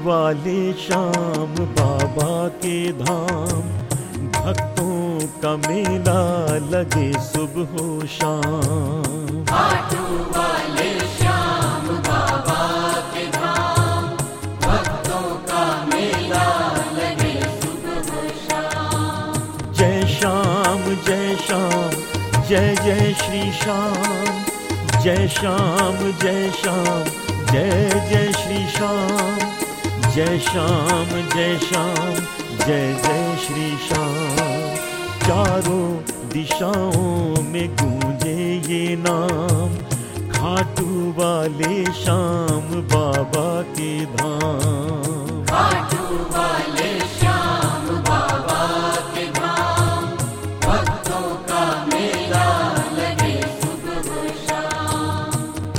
वाले श्याम बाबा के धाम, भक्तों का मेला लगे सुबह शाम। खाटू वाले श्याम बाबा के धाम, भक्तों का मेला लगे सुबह शाम। जय श्याम जय श्याम, जय जय श्री श्याम। जय श्याम जय श्याम, जय जय श्री श्याम। जय श्याम जय श्याम, जय जय श्री श्याम। चारों दिशाओं में गूंजे ये नाम, खाटू वाले श्याम बाबा के धाम। खाटू वाले श्याम बाबा के धाम, भक्तों का मेला लगे सुबह शाम।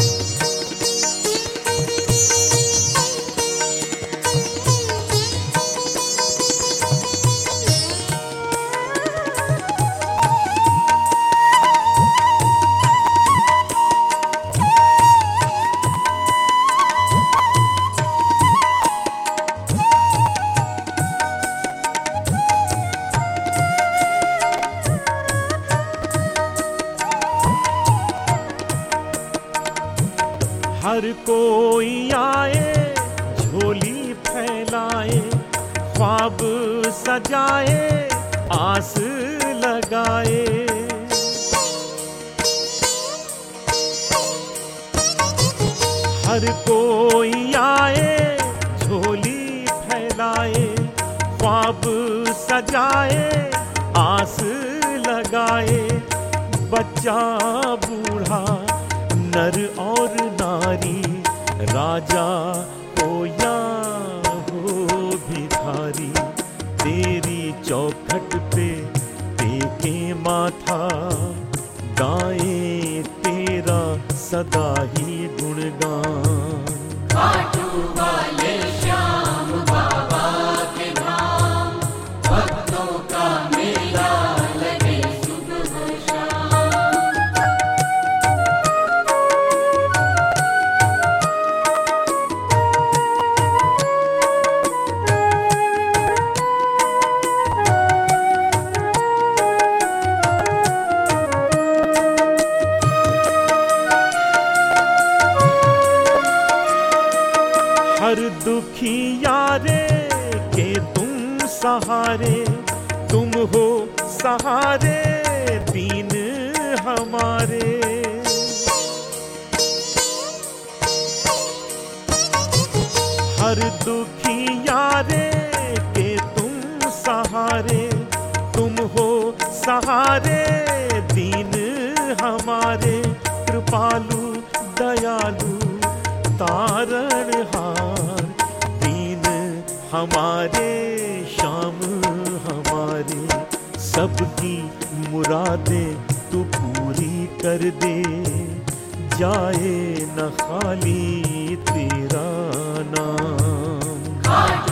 हर कोई आए, झोली फैलाए, ख्वाब सजाए, आस लगाए। हर कोई आए, झोली फैलाए, ख्वाब सजाए, आस लगाए। बच्चा बूढ़ा नर और नारी, राजा हो या हो भिखारी, तेरी चौखट पे टेके माथा, गाए तेरा सदा ही गुणगान। खाटू वाले श्याम बाबा के धाम, भक्तों का मेला लगे सुबह शाम। हर दुखी यारे के तुम सहारे, तुम हो सहारे दीन हमारे। हर दुखी यारे के तुम सहारे, तुम हो सहारे दीन हमारे। कृपालु दयालु तारणहार, दीन हमारे श्याम हमारे। सबकी मुरादें तू पूरी कर दे, जाए न खाली तेरा नाम।